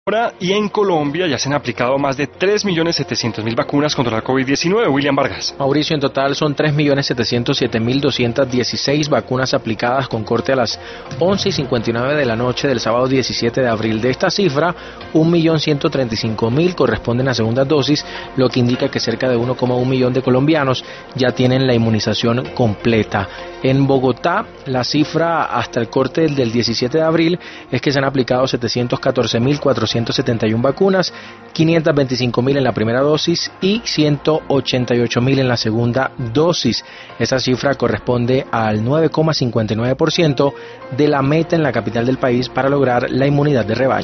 Ahora, y en Colombia ya se han aplicado más de 3.700.000 vacunas contra la COVID-19. William Vargas. Mauricio, en total son 3.707.216 vacunas aplicadas con corte a las 11:59 de la noche del sábado 17 de abril. De esta cifra, 1.135.000 corresponden a segundas dosis, lo que indica que cerca de 1,1 millón de colombianos ya tienen la inmunización completa. En Bogotá, la cifra hasta el corte del 17 de abril es que se han aplicado 714.471 vacunas, 525.000 en la primera dosis y 188.000 en la segunda dosis. Esa cifra corresponde al 9,59% de la meta en la capital del país para lograr la inmunidad de rebaño.